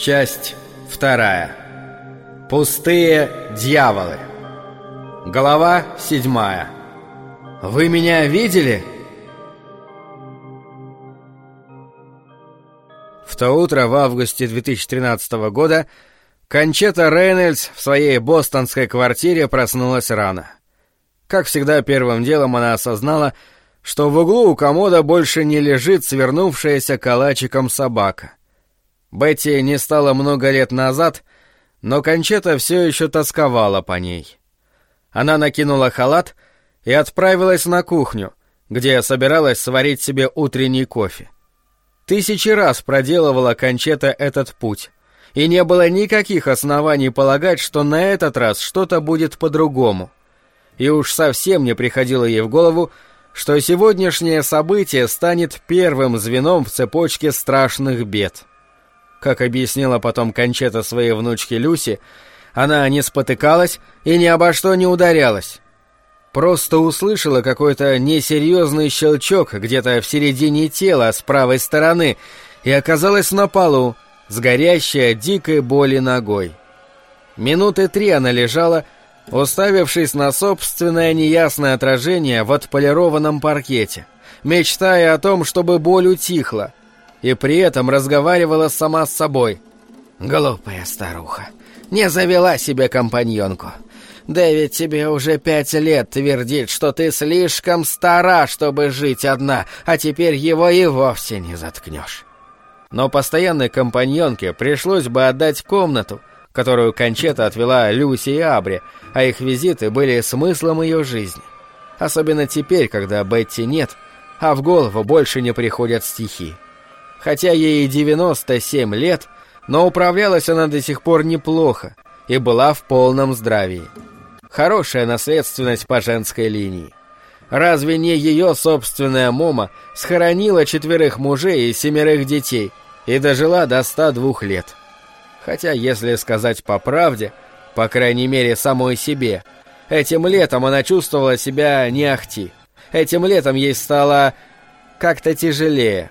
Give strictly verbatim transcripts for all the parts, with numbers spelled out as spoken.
Часть вторая. Пустые дьяволы. Глава седьмая. Вы меня видели? В то утро в августе две тысячи тринадцатого года Кончета Рейнольдс в своей бостонской квартире проснулась рано. Как всегда, первым делом она осознала, что в углу у комода больше не лежит свернувшаяся калачиком собака. Бетти не стало много лет назад, но Кончета все еще тосковала по ней. Она накинула халат и отправилась на кухню, где собиралась сварить себе утренний кофе. Тысячи раз проделывала Кончета этот путь, и не было никаких оснований полагать, что на этот раз что-то будет по-другому. И уж совсем не приходило ей в голову, что сегодняшнее событие станет первым звеном в цепочке страшных бед. Как объяснила потом Кончета своей внучке Люси, она не спотыкалась и ни обо что не ударялась. Просто услышала какой-то несерьезный щелчок где-то в середине тела с правой стороны и оказалась на полу, с горящей от дикой боли ногой. Минуты три она лежала, уставившись на собственное неясное отражение в отполированном паркете, мечтая о том, чтобы боль утихла, и при этом разговаривала сама с собой. «Глупая старуха, не завела себе компаньонку. Дэвид тебе уже пять лет твердит, что ты слишком стара, чтобы жить одна, а теперь его и вовсе не заткнешь». Но постоянной компаньонке пришлось бы отдать комнату, которую Кончета отвела Люси и Абри, а их визиты были смыслом ее жизни. Особенно теперь, когда Бетти нет, а в голову больше не приходят стихи. Хотя ей девяносто семь лет, но управлялась она до сих пор неплохо и была в полном здравии. Хорошая наследственность по женской линии. Разве не ее собственная Мома схоронила четверых мужей и семерых детей и дожила до ста двух лет? Хотя, если сказать по правде, по крайней мере самой себе, этим летом она чувствовала себя не ахти. Этим летом ей стало как-то тяжелее.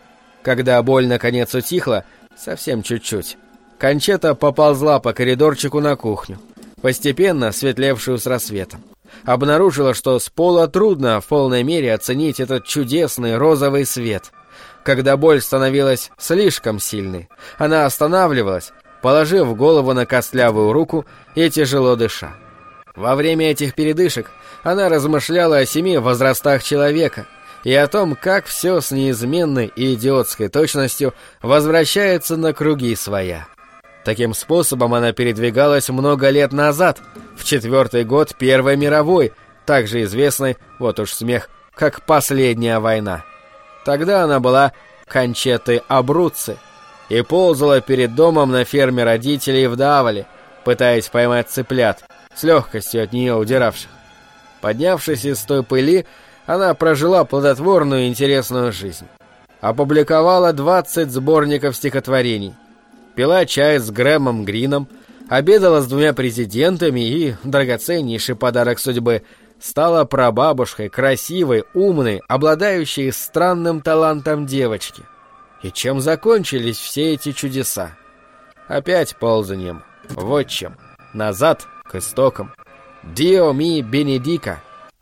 Когда боль наконец утихла, совсем чуть-чуть, Кончета поползла по коридорчику на кухню, постепенно светлевшую с рассветом. Обнаружила, что с пола трудно в полной мере оценить этот чудесный розовый свет. Когда боль становилась слишком сильной, она останавливалась, положив голову на костлявую руку и тяжело дыша. Во время этих передышек она размышляла о семи возрастах человека и о том, как все с неизменной и идиотской точностью возвращается на круги своя. Таким способом она передвигалась много лет назад, в четвертый год Первой мировой, также известной, вот уж смех, как «Последняя война». Тогда она была Кончетой Абруцци и ползала перед домом на ферме родителей в Давале, пытаясь поймать цыплят, с легкостью от нее удиравших. Поднявшись из той пыли, она прожила плодотворную и интересную жизнь. Опубликовала двадцать сборников стихотворений, пила чай с Грэмом Грином, обедала с двумя президентами и, драгоценнейший подарок судьбы, стала прабабушкой красивой, умной, обладающей странным талантом девочки. И чем закончились все эти чудеса? Опять ползанием, вот чем, назад к истокам. «Dio mi benedica».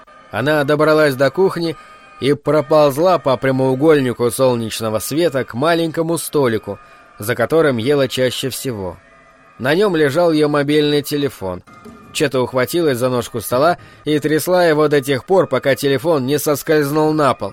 Она добралась до кухни и проползла по прямоугольнику солнечного света к маленькому столику, за которым ела чаще всего. На нем лежал ее мобильный телефон. Чета ухватилась за ножку стола и трясла его до тех пор, пока телефон не соскользнул на пол.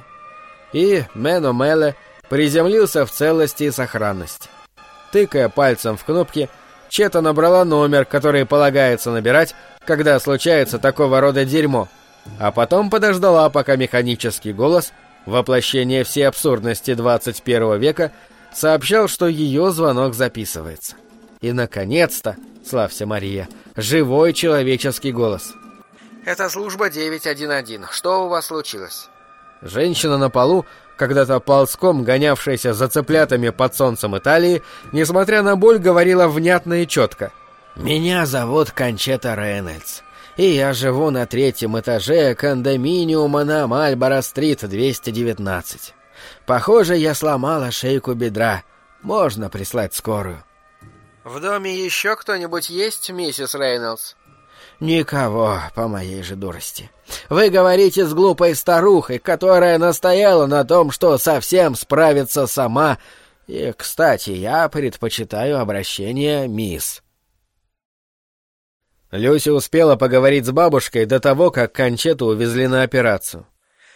И Мэно Мэле приземлился в целости и сохранности. Тыкая пальцем в кнопки, Чета набрала номер, который полагается набирать, когда случается такого рода дерьмо, а потом подождала, пока механический голос, воплощение всей абсурдности двадцать первого века, сообщал, что ее звонок записывается. И, наконец-то, славься Мария, живой человеческий голос. «Это служба девять один один. Что у вас случилось?» Женщина на полу, когда-то ползком гонявшаяся за цыплятами под солнцем Италии, несмотря на боль, говорила внятно и четко. «Меня зовут Кончета Рейнольдс, и я живу на третьем этаже кондоминиума на Мальборо-стрит двести девятнадцать. Похоже, я сломала шейку бедра. Можно прислать скорую». «В доме еще кто-нибудь есть, миссис Рейнольдс?» «Никого, по моей же дурости. Вы говорите с глупой старухой, которая настояла на том, что совсем справится сама. И, кстати, я предпочитаю обращение «мисс». Люси успела поговорить с бабушкой до того, как Кончету увезли на операцию.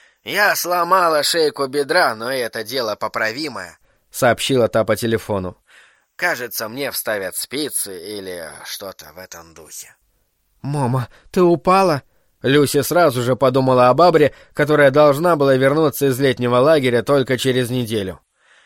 «Я сломала шейку бедра, но это дело поправимое», — сообщила та по телефону. «Кажется, мне вставят спицы или что-то в этом духе». «Мама, ты упала?» Люси сразу же подумала об Абре, которая должна была вернуться из летнего лагеря только через неделю.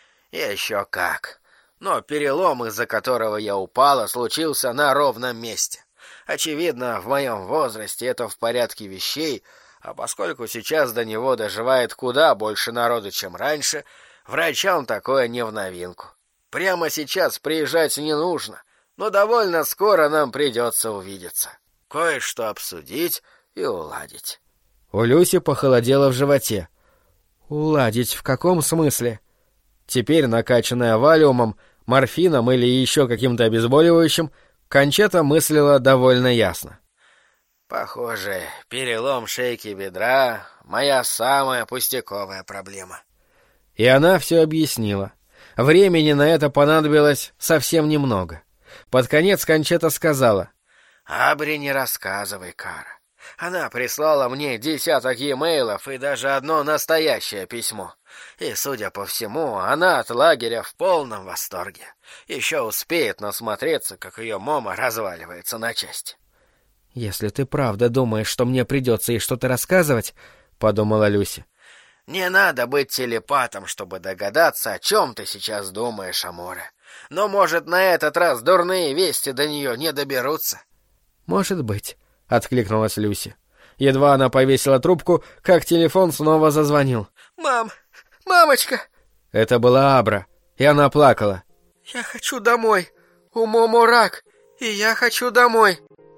«Еще как. Но перелом, из-за которого я упала, случился на ровном месте. Очевидно, в моем возрасте это в порядке вещей, а поскольку сейчас до него доживает куда больше народу, чем раньше, врачам такое не в новинку. Прямо сейчас приезжать не нужно, но довольно скоро нам придется увидеться. Кое-что обсудить и уладить». У Люси похолодело в животе. «Уладить в каком смысле?» Теперь, накачанная валиумом, морфином или еще каким-то обезболивающим, Кончета мыслила довольно ясно. «Похоже, перелом шейки бедра — моя самая пустяковая проблема». И она все объяснила. Времени на это понадобилось совсем немного. Под конец Кончета сказала: «Абре не рассказывай, Кара. Она прислала мне десяток e-mail'ов и даже одно настоящее письмо. И, судя по всему, она от лагеря в полном восторге. Еще успеет насмотреться, как ее мама разваливается на части». «Если ты правда думаешь, что мне придется ей что-то рассказывать, — подумала Люси, — не надо быть телепатом, чтобы догадаться, о чем ты сейчас думаешь, Аморе. Но, может, на этот раз дурные вести до нее не доберутся?» «Может быть», — откликнулась Люси. Едва она повесила трубку, как телефон снова зазвонил. «Мам! Мамочка!» Это была Абра, и она плакала. «Я хочу домой. У Момо рак, и я хочу домой».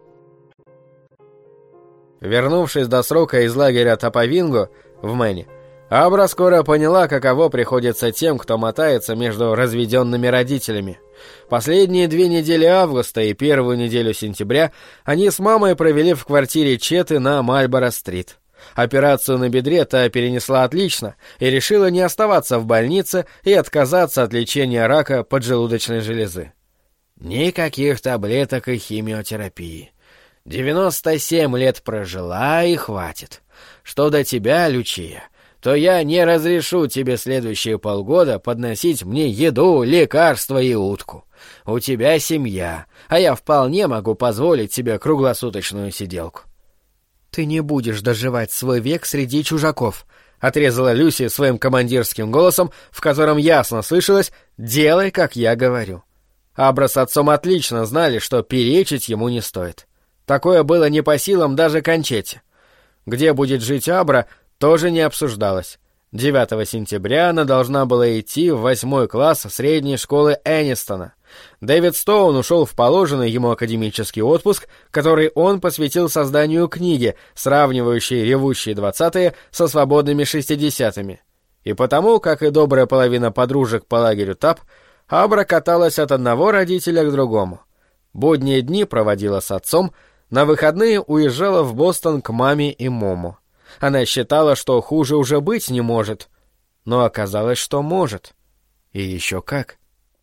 Вернувшись до срока из лагеря Тапавинго в Мэне, Абра скоро поняла, каково приходится тем, кто мотается между разведенными родителями. Последние две недели августа и первую неделю сентября они с мамой провели в квартире Четы на Мальборо-стрит. Операцию на бедре та перенесла отлично и решила не оставаться в больнице и отказаться от лечения рака поджелудочной железы. «Никаких таблеток и химиотерапии. девяносто семь лет прожила, и хватит. Что до тебя, Лючия, то я не разрешу тебе следующие полгода подносить мне еду, лекарства и утку. У тебя семья, а я вполне могу позволить себе круглосуточную сиделку». «Ты не будешь доживать свой век среди чужаков», — отрезала Люси своим командирским голосом, в котором ясно слышалось «делай, как я говорю». Абра с отцом отлично знали, что перечить ему не стоит. Такое было не по силам даже Кончете. Где будет жить Абра, тоже не обсуждалось. девятого сентября она должна была идти в восьмой класс средней школы Энистона. Дэвид Стоун ушел в положенный ему академический отпуск, который он посвятил созданию книги, сравнивающей ревущие двадцатые со свободными шестидесятыми. И потому, как и добрая половина подружек по лагерю Тап, Абра каталась от одного родителя к другому. Будние дни проводила с отцом, на выходные уезжала в Бостон к маме и Мому. Она считала, что хуже уже быть не может, но оказалось, что может. И еще как.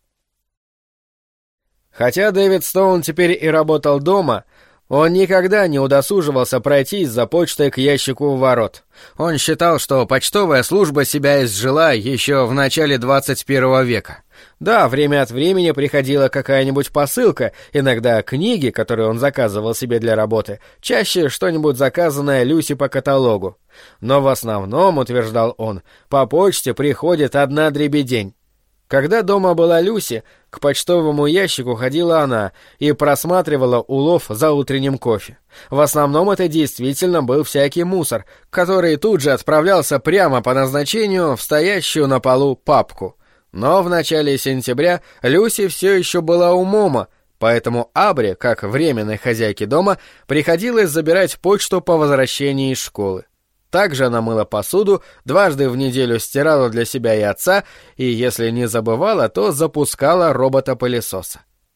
Хотя Дэвид Стоун теперь и работал дома, он никогда не удосуживался пройтись за почтой к ящику у ворот. Он считал, что почтовая служба себя изжила еще в начале двадцать первого века. Да, время от времени приходила какая-нибудь посылка, иногда книги, которые он заказывал себе для работы, чаще что-нибудь заказанное Люси по каталогу. Но в основном, утверждал он, по почте приходит одна дребедень. Когда дома была Люси, к почтовому ящику ходила она и просматривала улов за утренним кофе. В основном это действительно был всякий мусор, который тут же отправлялся прямо по назначению в стоящую на полу папку. Но в начале сентября Люси все еще была у Момо, поэтому Абре, как временной хозяйке дома, приходилось забирать почту по возвращении из школы. Также она мыла посуду, дважды в неделю стирала для себя и отца, и если не забывала, то запускала робота-пылесоса.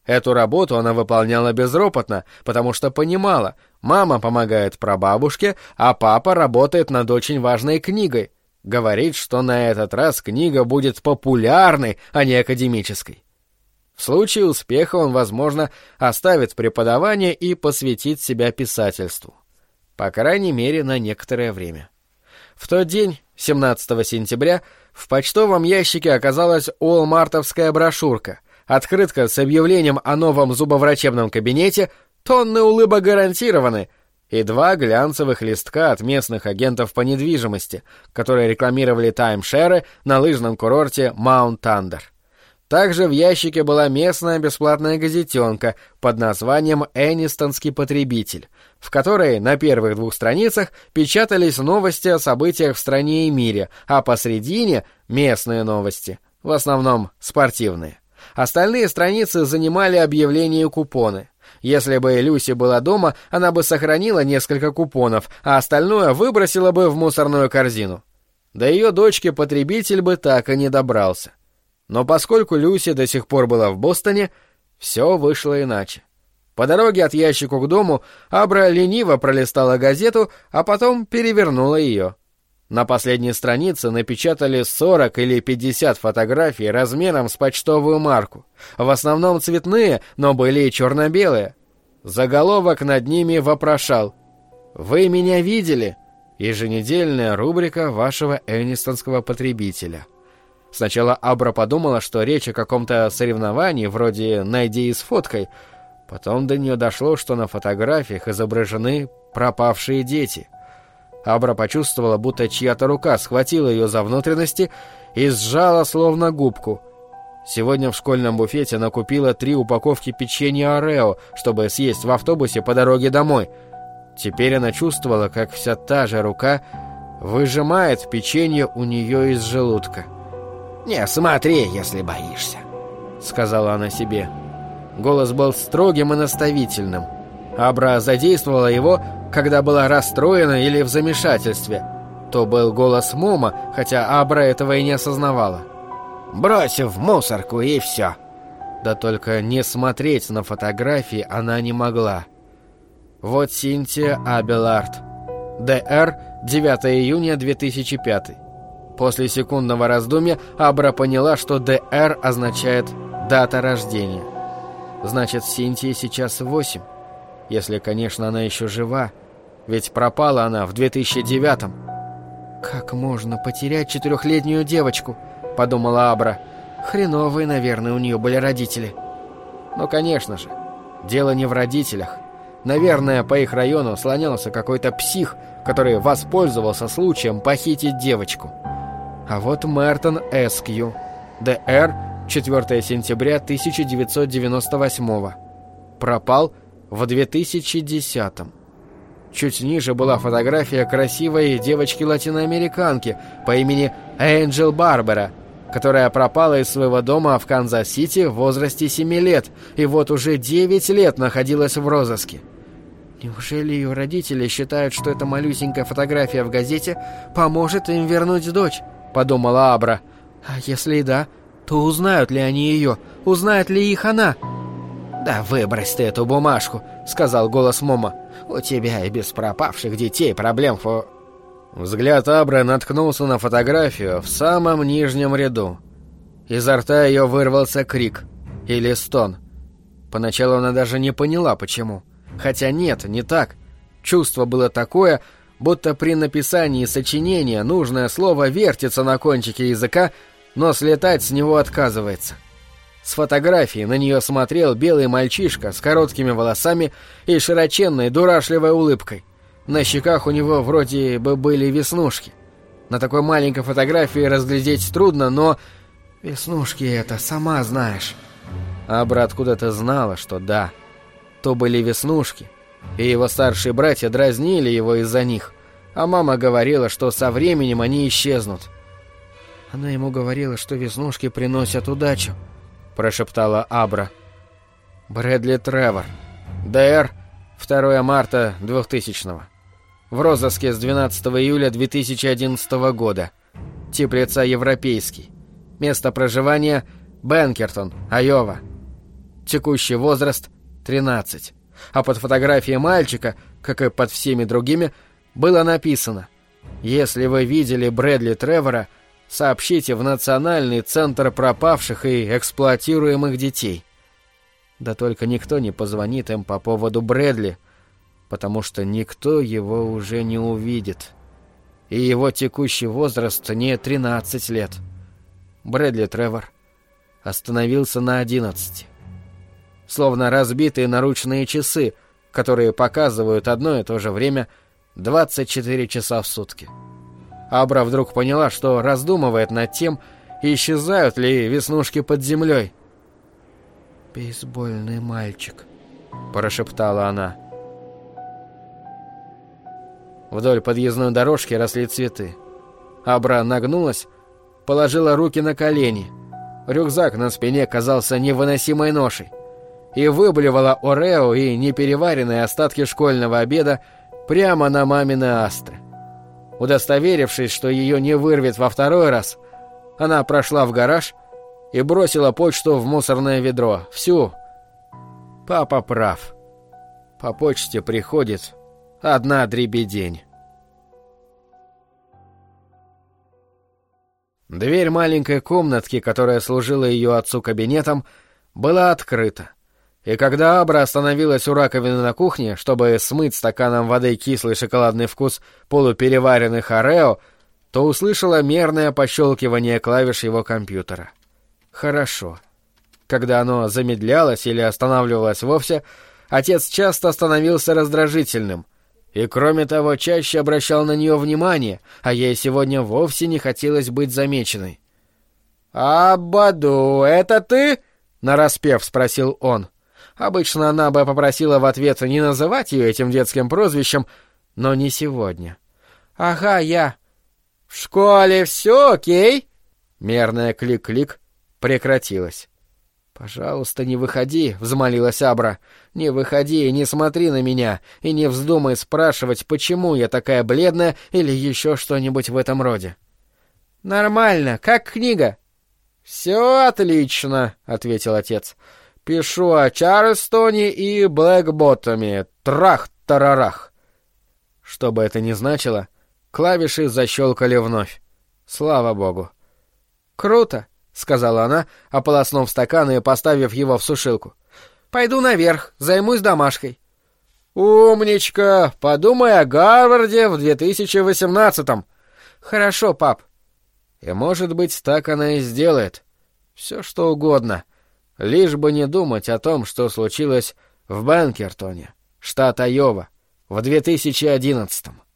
Эту работу она выполняла безропотно, потому что понимала, мама помогает прабабушке, а папа работает над очень важной книгой. Говорит, что на этот раз книга будет популярной, а не академической. В случае успеха он, возможно, оставит преподавание и посвятит себя писательству. По крайней мере, на некоторое время. В тот день, семнадцатого сентября, в почтовом ящике оказалась уолмартовская брошюрка, открытка с объявлением о новом зубоврачебном кабинете, тонны улыбок гарантированы, и два глянцевых листка от местных агентов по недвижимости, которые рекламировали таймшеры на лыжном курорте Маунт-Тандер. Также в ящике была местная бесплатная газетенка под названием «Энистонский потребитель», в которой на первых двух страницах печатались новости о событиях в стране и мире, а посредине — местные новости, в основном спортивные. Остальные страницы занимали объявления и купоны. Если бы Люси была дома, она бы сохранила несколько купонов, а остальное выбросила бы в мусорную корзину. До ее дочки потребитель бы так и не добрался. Но поскольку Люси до сих пор была в Бостоне, все вышло иначе. По дороге от ящика к дому Абра лениво пролистала газету, а потом перевернула ее. На последней странице напечатали сорок или пятьдесят фотографий размером с почтовую марку. В основном цветные, но были и черно-белые. Заголовок над ними вопрошал: «Вы меня видели?» Еженедельная рубрика вашего энистонского потребителя. Сначала Абра подумала, что речь о каком-то соревновании, вроде «найди и сфоткай». Потом до нее дошло, что на фотографиях изображены пропавшие дети. Абра почувствовала, будто чья-то рука схватила ее за внутренности и сжала словно губку. Сегодня в школьном буфете она купила три упаковки печенья Орео, чтобы съесть в автобусе по дороге домой. Теперь она чувствовала, как вся та же рука выжимает печенье у нее из желудка. «Не смотри, если боишься», — сказала она себе. Голос был строгим и наставительным. Абра задействовала его, когда была расстроена или в замешательстве. То был голос Мома, хотя Абра этого и не осознавала. «Брось в мусорку и все». Да только не смотреть на фотографии она не могла. Вот Синтия Абелард. ДР, девятого июня две тысячи пятый. После секундного раздумья Абра поняла, что ДР означает «дата рождения». Значит, Синтии сейчас восемь. Если, конечно, она еще жива. Ведь пропала она в две тысячи девятом. «Как можно потерять четырехлетнюю девочку?» — подумала Абра. Хреновые, наверное, у нее были родители. Ну, конечно же, дело не в родителях. Наверное, по их району слонялся какой-то псих, который воспользовался случаем похитить девочку. А вот Мертон Эскью. ДР, четвёртого сентября тысяча девятьсот девяносто восьмого. Пропал в две тысячи десятом. Чуть ниже была фотография красивой девочки-латиноамериканки по имени Энджел Барбера, которая пропала из своего дома в Канзас-Сити в возрасте семи лет и вот уже девять лет находилась в розыске. Неужели ее родители считают, что эта малюсенькая фотография в газете поможет им вернуть дочь? Подумала Абра. А если и да, то узнают ли они ее? Узнает ли их она? «Да выбрось ты эту бумажку», — сказал голос Мома. «У тебя и без пропавших детей проблем фо...» Взгляд Абры наткнулся на фотографию в самом нижнем ряду. Изо рта ее вырвался крик или стон. Поначалу она даже не поняла, почему. Хотя нет, не так. Чувство было такое, будто при написании сочинения нужное слово вертится на кончике языка, но слетать с него отказывается. С фотографии на нее смотрел белый мальчишка с короткими волосами и широченной дурашливой улыбкой. На щеках у него вроде бы были веснушки. На такой маленькой фотографии разглядеть трудно, но... Веснушки это, сама знаешь. Абра откуда-то знала, что да, то были веснушки, и его старшие братья дразнили его из-за них, а мама говорила, что со временем они исчезнут. Она ему говорила, что веснушки приносят удачу, прошептала Абра. Брэдли Тревор. ДР, второго марта двухтысячного. В розыске с двенадцатого июля две тысячи одиннадцатого года. Тип лица европейский. Место проживания Бенкертон, Айова. текущий возраст — тринадцать. А под фотографией мальчика, как и под всеми другими, было написано: «Если вы видели Брэдли Тревора, сообщите в Национальный центр пропавших и эксплуатируемых детей». Да только никто не позвонит им по поводу Брэдли, потому что никто его уже не увидит. И его текущий возраст не тринадцать лет. Брэдли Тревор остановился на одиннадцати. Словно разбитые наручные часы, которые показывают одно и то же время двадцать четыре часа в сутки. Абра вдруг поняла, что раздумывает над тем, исчезают ли веснушки под землей. «Бейсбольный мальчик», — прошептала она. Вдоль подъездной дорожки росли цветы. Абра нагнулась, положила руки на колени. Рюкзак на спине казался невыносимой ношей. И выблевала орео и непереваренные остатки школьного обеда прямо на мамины астры. Удостоверившись, что ее не вырвет во второй раз, она прошла в гараж и бросила почту в мусорное ведро. Всю. Папа прав. По почте приходит одна дребедень. Дверь маленькой комнатки, которая служила ее отцу кабинетом, была открыта. И когда Абра остановилась у раковины на кухне, чтобы смыть стаканом воды кислый шоколадный вкус полупереваренных орео, то услышала мерное пощелкивание клавиш его компьютера. Хорошо. Когда оно замедлялось или останавливалось вовсе, отец часто становился раздражительным. И, кроме того, чаще обращал на нее внимание, а ей сегодня вовсе не хотелось быть замеченной. «Абаду, это ты?» — нараспев спросил он. Обычно она бы попросила в ответ не называть ее этим детским прозвищем, но не сегодня. «Ага, я». «В школе все окей?» Мерное клик-клик прекратилось. «Пожалуйста, не выходи», — взмолилась Абра. «Не выходи и не смотри на меня, и не вздумай спрашивать, почему я такая бледная или еще что-нибудь в этом роде». «Нормально, как книга?» «Все отлично», — ответил отец. «Пишу о Чарльстоне и Блэкботтоме. Трах-тарарах». Что бы это ни значило, клавиши защелкали вновь. Слава богу. «Круто», — сказала она, ополоснув стакан и поставив его в сушилку. «Пойду наверх, займусь домашкой». «Умничка! Подумай о Гарварде в две тысячи восемнадцатом». «Хорошо, пап». И, может быть, так она и сделает. Все что угодно. Лишь бы не думать о том, что случилось в Бенкертоне, штат Айова, в две тысячи одиннадцатом.